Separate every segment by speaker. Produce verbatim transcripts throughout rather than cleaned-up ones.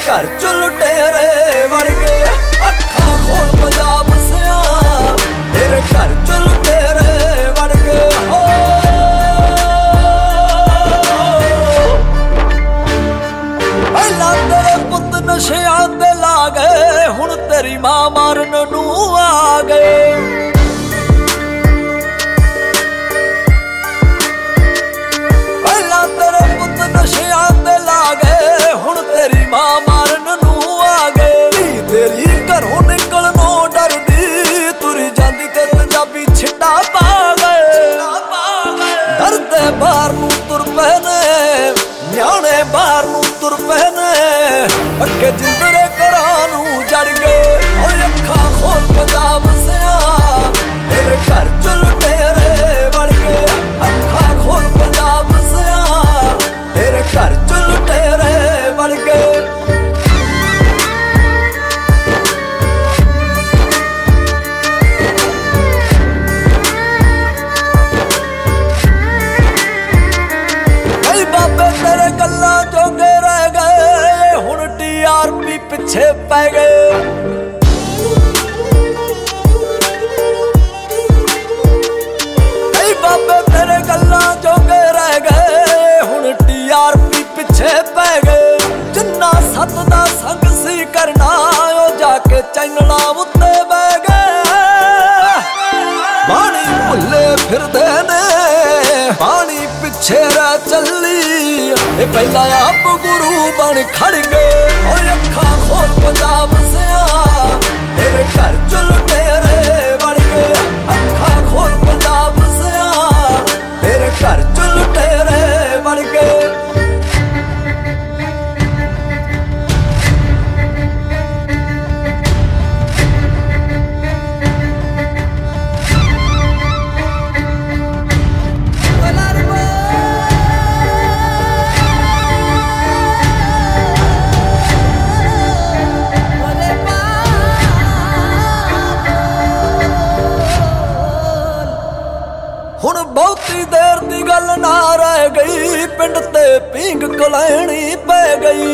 Speaker 1: घर च लुटेरे वड़ गए। अखा खोल पंजाब सिया तेरे घर च लुटेरे वड़ गए। हो पहला तेरे पुत नशियां ते ला गए, हुण तेरी मां मारन नू आ गए। नशियां ते ला गए, हुण तेरी मां मारन नू आ गए। तेरी घरों निकलनों डरदी तुरी जांदी ते पंजाबी छिट्टा पा गए। डरदे बाहर नू तुर पए ने, न्याणे बाहर नू तुर पए ने, अगे जिंदरे घरां नू जड़ गए। ओए अखा खोल पंजाब सिया तेरे घर च लुटेरे वड़ गए। अखा खोल पंजाब सिया तेरे घर च लुटेरे वड़ गए। कई बाबे तेरे गल्लां जोगे रह गए, हुण टी आर पी पिछे पै गए। कई बाबे तेरे गल्लां जोगे रह गए, हुण टी आर पी पिछे पै गए। जिन्ना सत दा संग सी करना ओ जाके चैनला उत्ते बह गए। बाणी भुल्ले फिरदे ने, बाणी पिछे रह चली, ए पहला आप गुरु बन खड़ गए। ओए अखा खोल पंजाब सिया तेरे घर च लुटेरे वड़ गए। अखा खोल पंजाब सिया तेरे घर च लुटेरे वड़ गए। हुण बहुती देर दी गल ना रह गई, पिंड ते पींग कलैणी पै गई।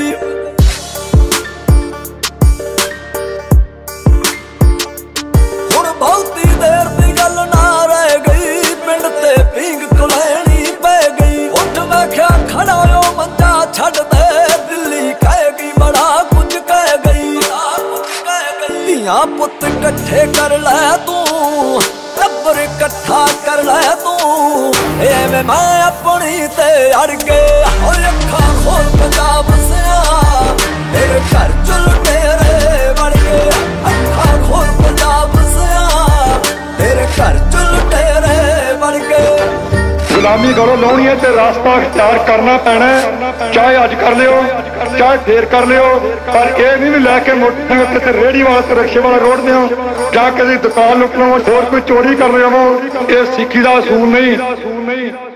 Speaker 1: हुण बहुती देर दी गल ना रह गई, पिंड ते पींग कलैणी पै गई। उठ वेख्या खड़ा ओ मंजा छड़ दे, दिल्ली कहेगी बड़ा कुछ कह गई। धियां पुत कट्ठे कर लै तू, टब्बर इकट्ठा कर लै तू, एवें मैं अपनी ते अड़ गए। ओए अखा खोल पंजाब सिया तेरे घर च लुटेरे वड़ गए। अखा खोल पंजाब सिया तेरे घर च लुटेरे वड़ गए।
Speaker 2: गुलामी करो लाउणी है ते रास्ता अख्तियार करना पैना, चाहे अज कर लियो चाहे फेर कर लियो, पर यह नहीं भी लैके मोटरसाइकिल ते रेहड़ी वाला ते रिक्शे वाला रोड दे जां किसी दुकान लुट लवो, होर कोई चोरी कर रहे हो, ये सिक्खी दा असूल नहीं।